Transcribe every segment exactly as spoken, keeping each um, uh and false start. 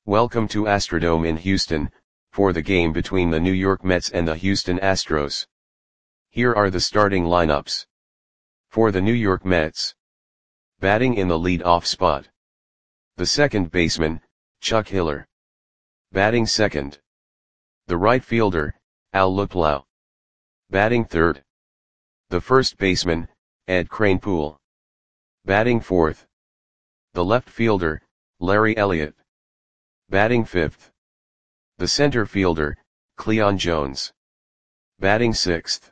Welcome to Astrodome in Houston, for the game between the New York Mets and the Houston Astros. Here are the starting lineups. For the New York Mets. Batting in the lead-off spot. The second baseman, Chuck Hiller. Batting second. The right fielder, Al Luplow. Batting third. The first baseman, Ed Kranepool. Batting fourth. The left fielder, Larry Elliott. Batting fifth. The center fielder, Cleon Jones. Batting sixth.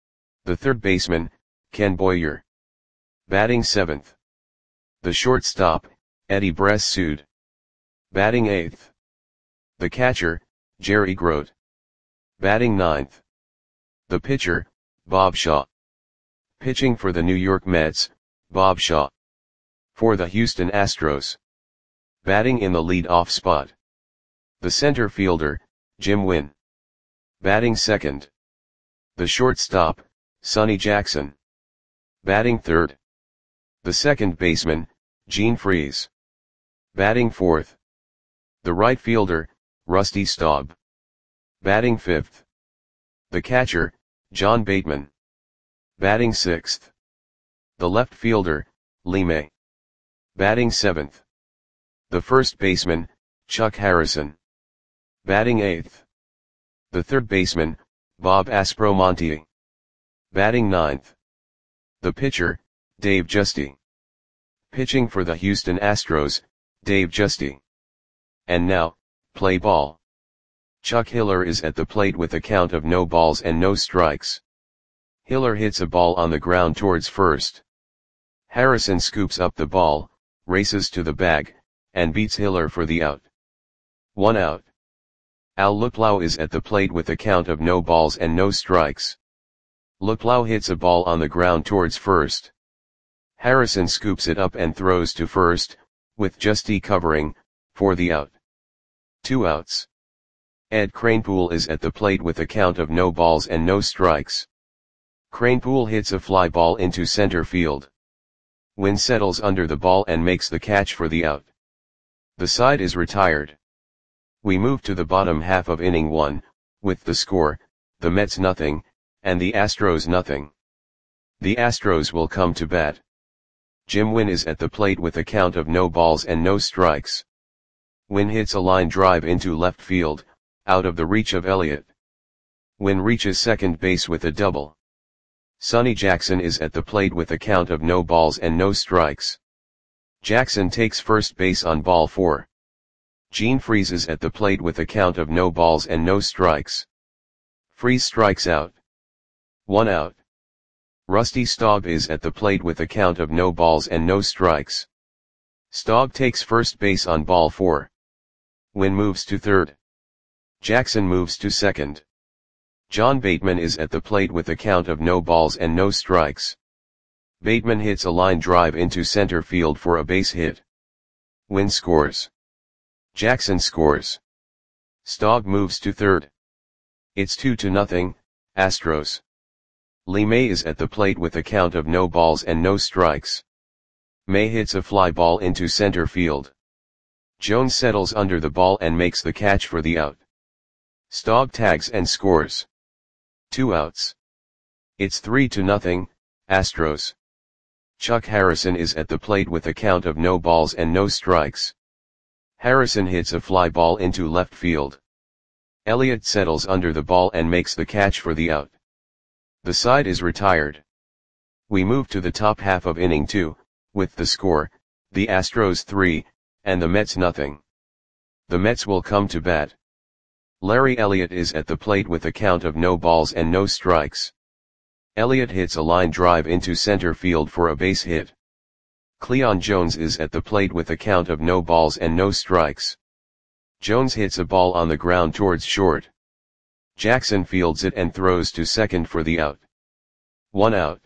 The third baseman, Ken Boyer. Batting seventh. The shortstop, Eddie Bressoud. Batting eighth. The catcher, Jerry Grote. Batting ninth. The pitcher, Bob Shaw. Pitching for the New York Mets, Bob Shaw. For the Houston Astros. Batting in the lead-off spot. The center fielder, Jim Wynn. Batting second. The shortstop, Sonny Jackson. Batting third. The second baseman, Gene Freese. Batting fourth. The right fielder, Rusty Staub. Batting fifth. The catcher, John Bateman. Batting sixth. The left fielder, Lee May. Batting seventh. The first baseman, Chuck Harrison. Batting eighth. The third baseman, Bob Aspromonte. Batting ninth. The pitcher, Dave Giusti. Pitching for the Houston Astros, Dave Giusti. And now, play ball. Chuck Hiller is at the plate with a count of no balls and no strikes. Hiller hits a ball on the ground towards first. Harrison scoops up the ball, races to the bag, and beats Hiller for the out. One out. Al Luplow is at the plate with a count of no balls and no strikes. Luplow hits a ball on the ground towards first. Harrison scoops it up and throws to first, with Giusti covering, for the out. Two outs. Ed Kranepool is at the plate with a count of no balls and no strikes. Kranepool hits a fly ball into center field. Wynn settles under the ball and makes the catch for the out. The side is retired. We move to the bottom half of inning one, with the score, the Mets nothing, and the Astros nothing. The Astros will come to bat. Jim Wynn is at the plate with a count of no balls and no strikes. Wynn hits a line drive into left field, out of the reach of Elliott. Wynn reaches second base with a double. Sonny Jackson is at the plate with a count of no balls and no strikes. Jackson takes first base on ball four. Gene Freese is at the plate with a count of no balls and no strikes. Freese strikes out. One out. Rusty Staub is at the plate with a count of no balls and no strikes. Staub takes first base on ball four. Wynn moves to third. Jackson moves to second. John Bateman is at the plate with a count of no balls and no strikes. Bateman hits a line drive into center field for a base hit. Wynn scores. Jackson scores. Staub moves to third. It's two to nothing, Astros. Lee May is at the plate with a count of no balls and no strikes. May hits a fly ball into center field. Jones settles under the ball and makes the catch for the out. Staub tags and scores. Two outs. It's three to nothing, Astros. Chuck Harrison is at the plate with a count of no balls and no strikes. Harrison hits a fly ball into left field. Elliott settles under the ball and makes the catch for the out. The side is retired. We move to the top half of inning two, with the score, the Astros three, and the Mets nothing. The Mets will come to bat. Larry Elliott is at the plate with a count of no balls and no strikes. Elliott hits a line drive into center field for a base hit. Cleon Jones is at the plate with a count of no balls and no strikes. Jones hits a ball on the ground towards short. Jackson fields it and throws to second for the out. One out.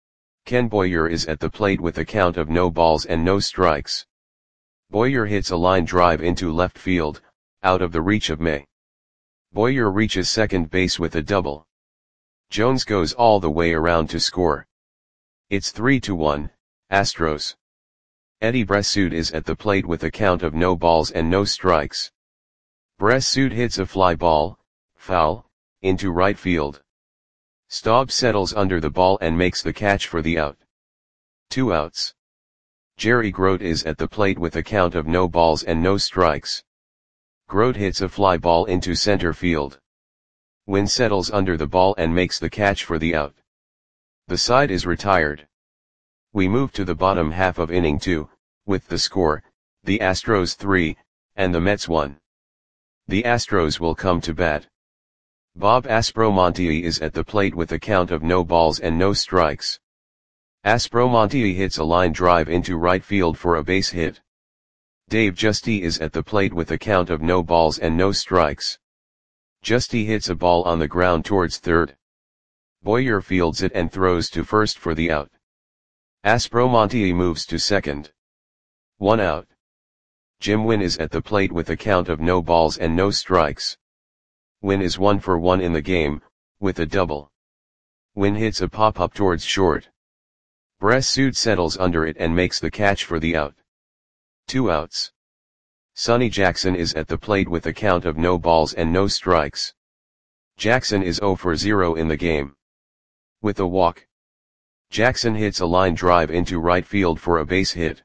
Ken Boyer is at the plate with a count of no balls and no strikes. Boyer hits a line drive into left field, out of the reach of May. Boyer reaches second base with a double. Jones goes all the way around to score. It's three to one, Astros. Eddie Bressoud is at the plate with a count of no balls and no strikes. Bressoud hits a fly ball, foul, into right field. Staub settles under the ball and makes the catch for the out. Two outs. Jerry Grote is at the plate with a count of no balls and no strikes. Grote hits a fly ball into center field. Wynn settles under the ball and makes the catch for the out. The side is retired. We move to the bottom half of inning two, with the score, the Astros three, and the Mets one. The Astros will come to bat. Bob Aspromonte is at the plate with a count of no balls and no strikes. Aspromonte hits a line drive into right field for a base hit. Dave Giusti is at the plate with a count of no balls and no strikes. Giusti hits a ball on the ground towards third. Boyer fields it and throws to first for the out. Aspromonte moves to second. One out. Jim Wynn is at the plate with a count of no balls and no strikes. Wynn is one for one in the game, with a double. Wynn hits a pop-up towards short. Bressoud settles under it and makes the catch for the out. Two outs. Sonny Jackson is at the plate with a count of no balls and no strikes. Jackson is zero for zero in the game. With a walk. Jackson hits a line drive into right field for a base hit.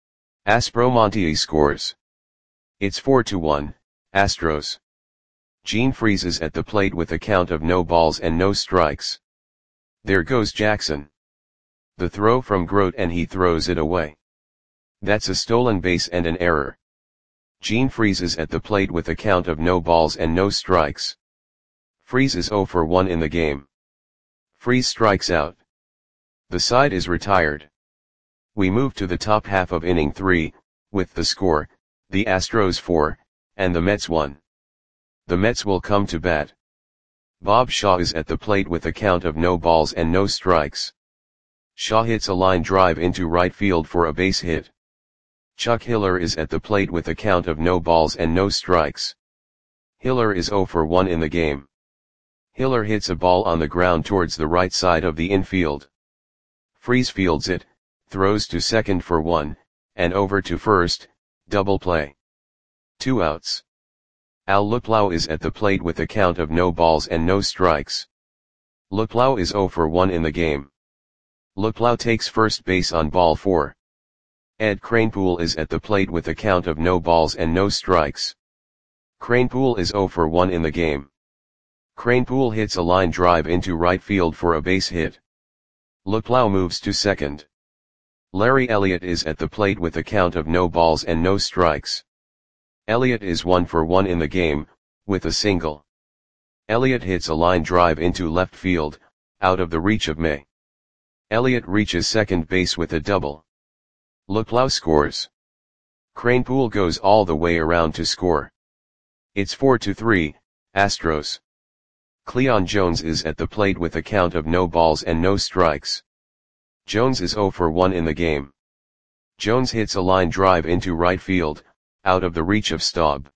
Aspromonte scores. It's four to one, Astros. Gene freezes at the plate with a count of no balls and no strikes. There goes Jackson. The throw from Grote and he throws it away. That's a stolen base and an error. Gene freezes at the plate with a count of no balls and no strikes. Freeze is zero for one in the game. Freeze strikes out. The side is retired. We move to the top half of inning three, with the score, the Astros four, and the Mets one. The Mets will come to bat. Bob Shaw is at the plate with a count of no balls and no strikes. Shaw hits a line drive into right field for a base hit. Chuck Hiller is at the plate with a count of no balls and no strikes. Hiller is zero for one in the game. Hiller hits a ball on the ground towards the right side of the infield. Freeze fields it, throws to second for one, and over to first, double play. Two outs. Al Luplow is at the plate with a count of no balls and no strikes. Luplow is zero for one in the game. Luplow takes first base on ball four. Ed Kranepool is at the plate with a count of no balls and no strikes. Kranepool is zero for one in the game. Kranepool hits a line drive into right field for a base hit. Luplow moves to second. Larry Elliott is at the plate with a count of no balls and no strikes. Elliott is one for one in the game, with a single. Elliott hits a line drive into left field, out of the reach of May. Elliott reaches second base with a double. Luplow scores. Kranepool goes all the way around to score. It's four to three, Astros. Cleon Jones is at the plate with a count of no balls and no strikes. Jones is zero for one in the game. Jones hits a line drive into right field, out of the reach of Staub.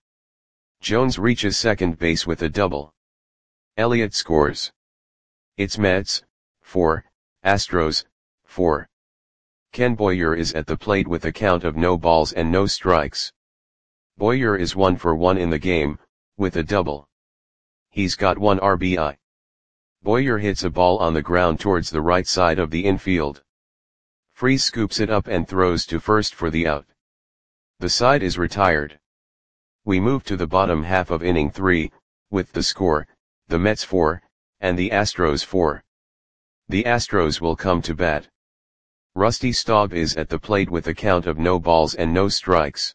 Jones reaches second base with a double. Elliott scores. It's Mets, four, Astros, four. Ken Boyer is at the plate with a count of no balls and no strikes. Boyer is one for one in the game, with a double. He's got one R B I. Boyer hits a ball on the ground towards the right side of the infield. Freeze scoops it up and throws to first for the out. The side is retired. We move to the bottom half of inning three, with the score, the Mets four, and the Astros four. The Astros will come to bat. Rusty Staub is at the plate with a count of no balls and no strikes.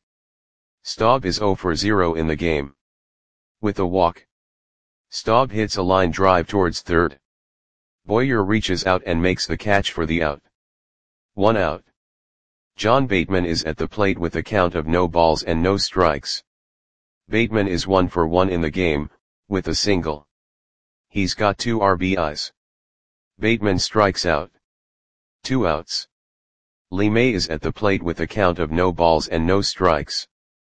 Staub is zero for zero in the game. With a walk. Staub hits a line drive towards third. Boyer reaches out and makes the catch for the out. One out. John Bateman is at the plate with a count of no balls and no strikes. Bateman is one for one in the game, with a single. He's got two R B Is. Bateman strikes out. Two outs. Lee May is at the plate with a count of no balls and no strikes.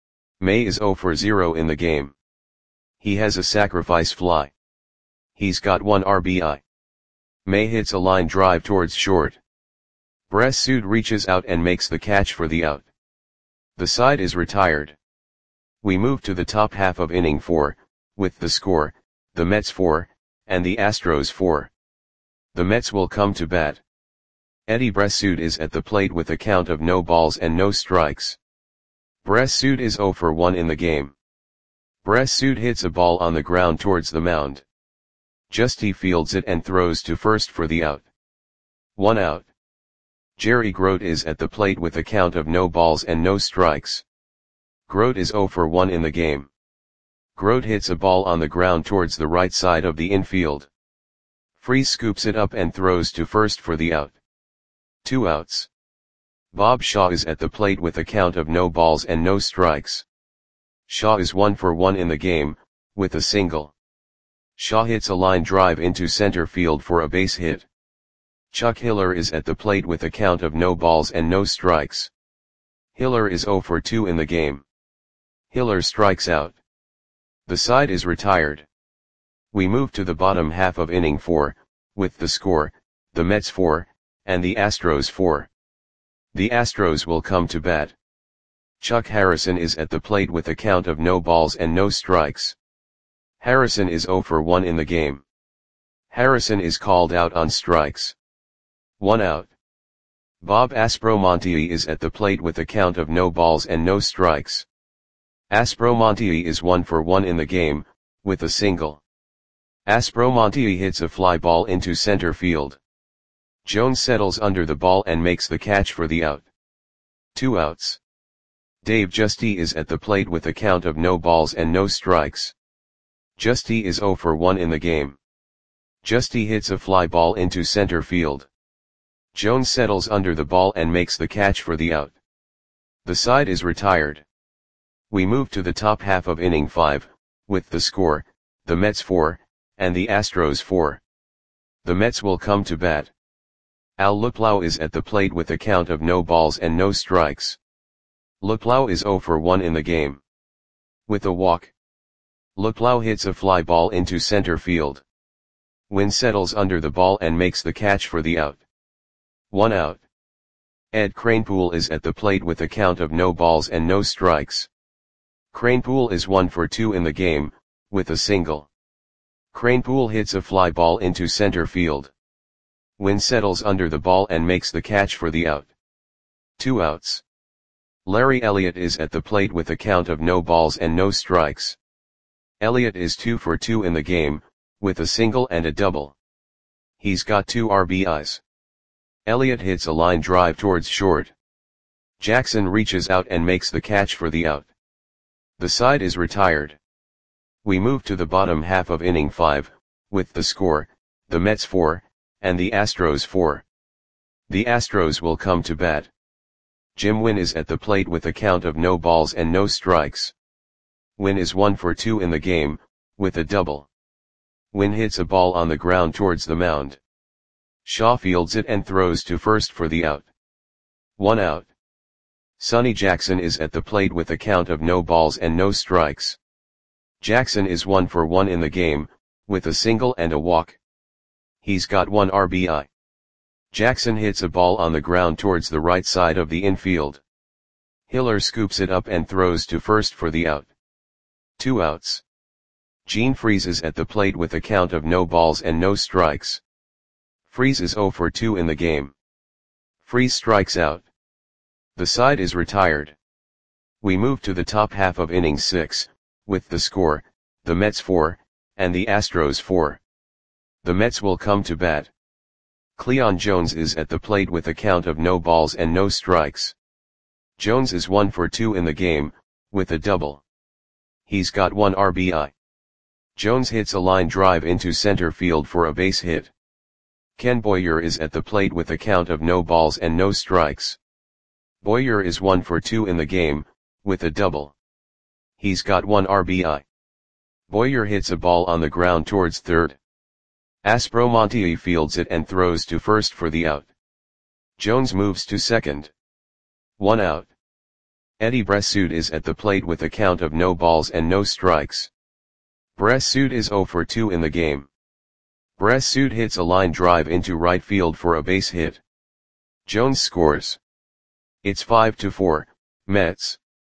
May is zero for zero in the game. He has a sacrifice fly. He's got one R B I. May hits a line drive towards short. Bressoud reaches out and makes the catch for the out. The side is retired. We move to the top half of inning four, with the score, the Mets four, and the Astros four. The Mets will come to bat. Eddie Bressoud is at the plate with a count of no balls and no strikes. Bressoud is oh for one in the game. Bressoud hits a ball on the ground towards the mound. Justy fields it and throws to first for the out. One out. Jerry Grote is at the plate with a count of no balls and no strikes. Grote is oh for one in the game. Grote hits a ball on the ground towards the right side of the infield. Freese scoops it up and throws to first for the out. Two outs. Bob Shaw is at the plate with a count of no balls and no strikes. Shaw is one for one in the game, with a single. Shaw hits a line drive into center field for a base hit. Chuck Hiller is at the plate with a count of no balls and no strikes. Hiller is oh for two in the game. Hiller strikes out. The side is retired. We move to the bottom half of inning four, with the score, the Mets four, and the Astros four. The Astros will come to bat. Chuck Harrison is at the plate with a count of no balls and no strikes. Harrison is oh for one in the game. Harrison is called out on strikes. One out. Bob Aspromonte is at the plate with a count of no balls and no strikes. Aspromonte is one for one in the game, with a single. Aspromonte hits a fly ball into center field. Jones settles under the ball and makes the catch for the out. Two outs. Dave Justy is at the plate with a count of no balls and no strikes. Justy is oh for one in the game. Justy hits a fly ball into center field. Jones settles under the ball and makes the catch for the out. The side is retired. We move to the top half of inning five, with the score, the Mets four, and the Astros four. The Mets will come to bat. Al Luplow is at the plate with a count of no balls and no strikes. Luplow is oh for one in the game. With a walk. Luplow hits a fly ball into center field. Wynn settles under the ball and makes the catch for the out. One out. Ed Kranepool is at the plate with a count of no balls and no strikes. Kranepool is one for two in the game, with a single. Kranepool hits a fly ball into center field. Wynn settles under the ball and makes the catch for the out. Two outs. Larry Elliott is at the plate with a count of no balls and no strikes. Elliott is two for two in the game, with a single and a double. He's got two R B Is. Elliott hits a line drive towards short. Jackson reaches out and makes the catch for the out. The side is retired. We move to the bottom half of inning five, with the score, the Mets four, and the Astros four. The Astros will come to bat. Jim Wynn is at the plate with a count of no balls and no strikes. Wynn is one for two in the game, with a double. Wynn hits a ball on the ground towards the mound. Shaw fields it and throws to first for the out. One out. Sonny Jackson is at the plate with a count of no balls and no strikes. Jackson is one for one in the game, with a single and a walk. He's got one R B I. Jackson hits a ball on the ground towards the right side of the infield. Hiller scoops it up and throws to first for the out. Two outs. Gene Freese is at the plate with a count of no balls and no strikes. Freese is oh for two in the game. Freese strikes out. The side is retired. We move to the top half of inning six, with the score, the Mets four, and the Astros four. The Mets will come to bat. Cleon Jones is at the plate with a count of no balls and no strikes. Jones is one for two in the game, with a double. He's got one R B I. Jones hits a line drive into center field for a base hit. Ken Boyer is at the plate with a count of no balls and no strikes. Boyer is one for two in the game, with a double. He's got one R B I. Boyer hits a ball on the ground towards third. Aspromonte fields it and throws to first for the out. Jones moves to second. One out. Eddie Bressoud is at the plate with a count of no balls and no strikes. Bressoud is oh for two in the game. Bressoud hits a line drive into right field for a base hit. Jones scores. It's five to four, Mets.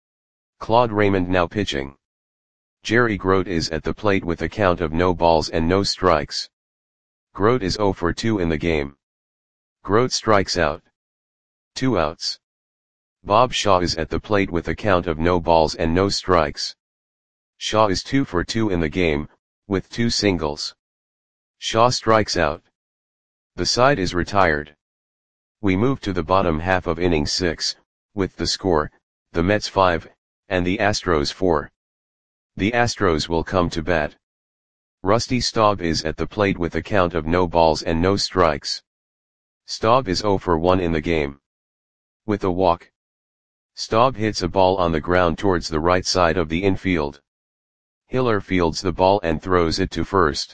Claude Raymond now pitching. Jerry Grote is at the plate with a count of no balls and no strikes. Grote is zero for two in the game. Grote strikes out. Two outs. Bob Shaw is at the plate with a count of no balls and no strikes. Shaw is two for two in the game, with two singles. Shaw strikes out. The side is retired. We move to the bottom half of inning six, with the score, the Mets five, and the Astros four. The Astros will come to bat. Rusty Staub is at the plate with a count of no balls and no strikes. Staub is zero for one in the game. With a walk. Staub hits a ball on the ground towards the right side of the infield. Hiller fields the ball and throws it to first.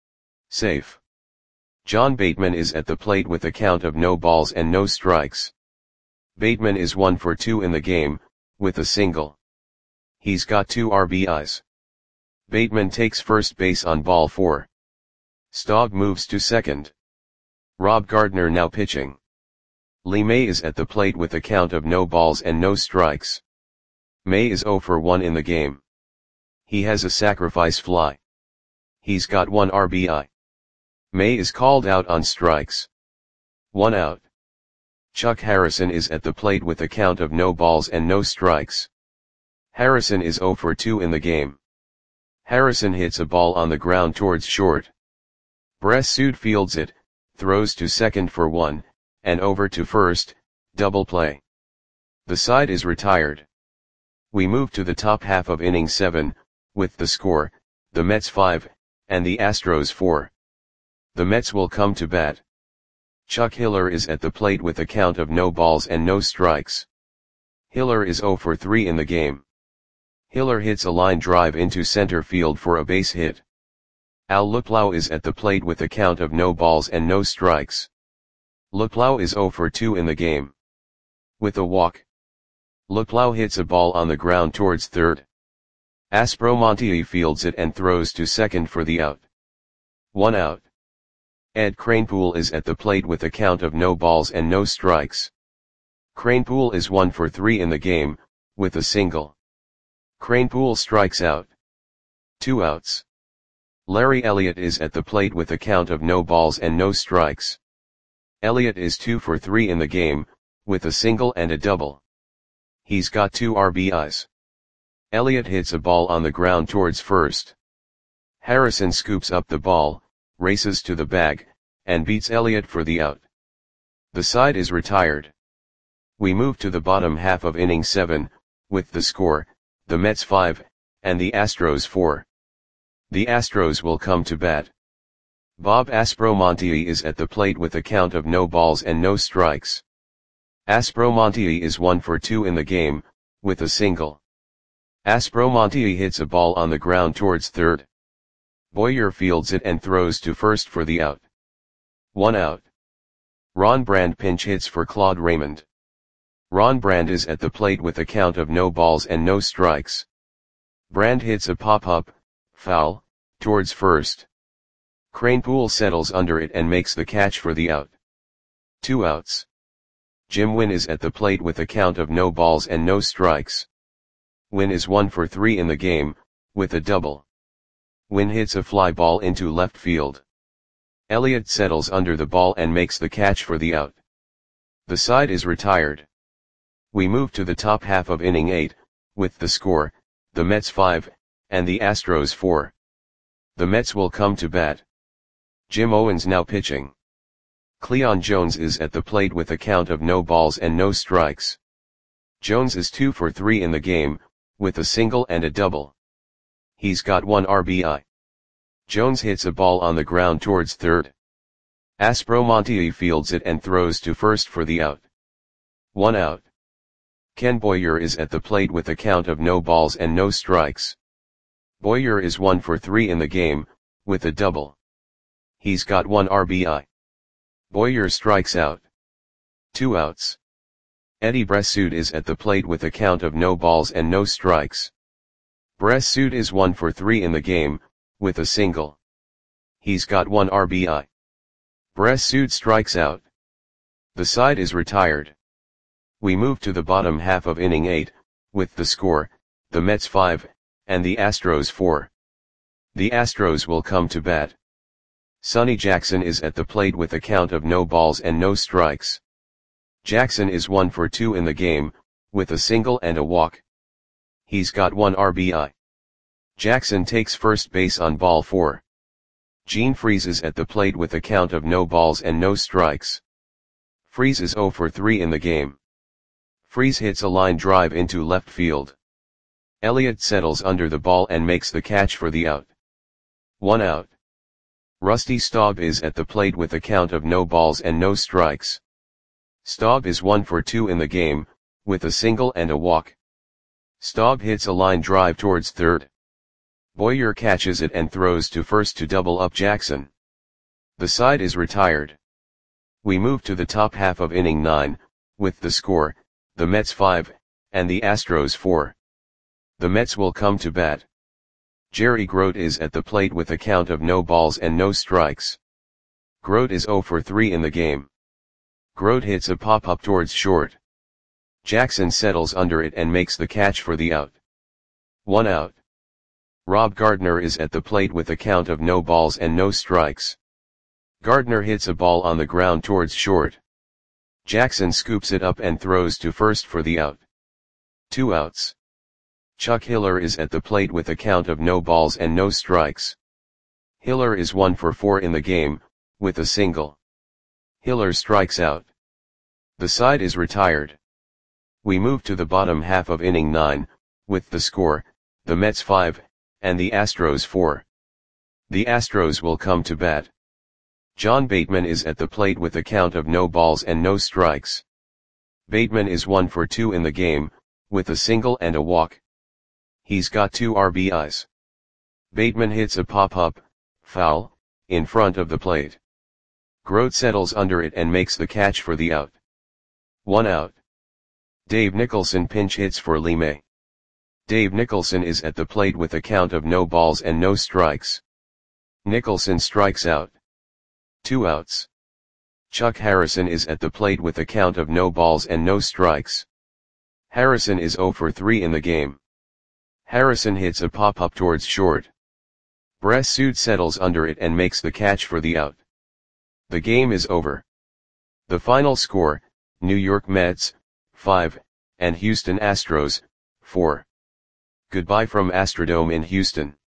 Safe. John Bateman is at the plate with a count of no balls and no strikes. Bateman is one for two in the game, with a single. He's got two R B Is. Bateman takes first base on ball four. Staub moves to second. Rob Gardner now pitching. Lee May is at the plate with a count of no balls and no strikes. May is zero for one in the game. He has a sacrifice fly. He's got one R B I. May is called out on strikes. One out. Chuck Harrison is at the plate with a count of no balls and no strikes. Harrison is zero for two in the game. Harrison hits a ball on the ground towards short. Bressud fields it, throws to second for one, and over to first, double play. The side is retired. We move to the top half of inning seven, with the score, the Mets five, and the Astros four. The Mets will come to bat. Chuck Hiller is at the plate with a count of no balls and no strikes. Hiller is zero for three in the game. Hiller hits a line drive into center field for a base hit. Al Luplow is at the plate with a count of no balls and no strikes. Luplow is zero for two in the game. With a walk. Luplow hits a ball on the ground towards third. Aspromonte fields it and throws to second for the out. One out. Ed Kranepool is at the plate with a count of no balls and no strikes. Kranepool is one for three in the game, with a single. Kranepool strikes out. Two outs. Larry Elliott is at the plate with a count of no balls and no strikes. Elliott is two for three in the game, with a single and a double. He's got two R B Is. Elliott hits a ball on the ground towards first. Harrison scoops up the ball, races to the bag, and beats Elliott for the out. The side is retired. We move to the bottom half of inning seven, with the score, the Mets five, and the Astros four. The Astros will come to bat. Bob Aspromonte is at the plate with a count of no balls and no strikes. Aspromonte is one for two in the game, with a single. Aspromonte hits a ball on the ground towards third. Boyer fields it and throws to first for the out. One out. Ron Brand pinch hits for Claude Raymond. Ron Brand is at the plate with a count of no balls and no strikes. Brand hits a pop-up, foul, towards first. Kranepool settles under it and makes the catch for the out. Two outs. Jim Wynn is at the plate with a count of no balls and no strikes. Wynn is one for three in the game, with a double. Wynn hits a fly ball into left field. Elliott settles under the ball and makes the catch for the out. The side is retired. We move to the top half of inning eight, with the score, the Mets five, and the Astros four. The Mets will come to bat. Jim Owens now pitching. Cleon Jones is at the plate with a count of no balls and no strikes. Jones is two for three in the game, with a single and a double. He's got one R B I. Jones hits a ball on the ground towards third. Aspromonte fields it and throws to first for the out. One out. Ken Boyer is at the plate with a count of no balls and no strikes. Boyer is one for three in the game, with a double. He's got one R B I. Boyer strikes out. Two outs. Eddie Bressud is at the plate with a count of no balls and no strikes. Bressud is one for three in the game, with a single. He's got one R B I. Bressud strikes out. The side is retired. We move to the bottom half of inning eight, with the score, the Mets five, and the Astros four. The Astros will come to bat. Sonny Jackson is at the plate with a count of no balls and no strikes. Jackson is one for two in the game, with a single and a walk. He's got one R B I. Jackson takes first base on ball four. Gene Freese is at the plate with a count of no balls and no strikes. Freese is zero for three in the game. Freese hits a line drive into left field. Elliott settles under the ball and makes the catch for the out. One out. Rusty Staub is at the plate with a count of no balls and no strikes. Staub is one for two in the game, with a single and a walk. Staub hits a line drive towards third. Boyer catches it and throws to first to double up Jackson. The side is retired. We move to the top half of inning nine, with the score, the Mets five, and the Astros four. The Mets will come to bat. Jerry Grote is at the plate with a count of no balls and no strikes. Grote is zero for three in the game. Grote hits a pop-up towards short. Jackson settles under it and makes the catch for the out. One out. Rob Gardner is at the plate with a count of no balls and no strikes. Gardner hits a ball on the ground towards short. Jackson scoops it up and throws to first for the out. Two outs. Chuck Hiller is at the plate with a count of no balls and no strikes. Hiller is one for four in the game, with a single. Hiller strikes out. The side is retired. We move to the bottom half of inning nine, with the score, the Mets five, and the Astros four. The Astros will come to bat. John Bateman is at the plate with a count of no balls and no strikes. Bateman is one for two in the game, with a single and a walk. He's got two R B Is. Bateman hits a pop-up, foul, in front of the plate. Grote settles under it and makes the catch for the out. One out. Dave Nicholson pinch hits for Lee May. Dave Nicholson is at the plate with a count of no balls and no strikes. Nicholson strikes out. Two outs. Chuck Harrison is at the plate with a count of no balls and no strikes. Harrison is zero for three in the game. Harrison hits a pop-up towards short. Bressud settles under it and makes the catch for the out. The game is over. The final score, New York Mets, five, and Houston Astros, four. Goodbye from Astrodome in Houston.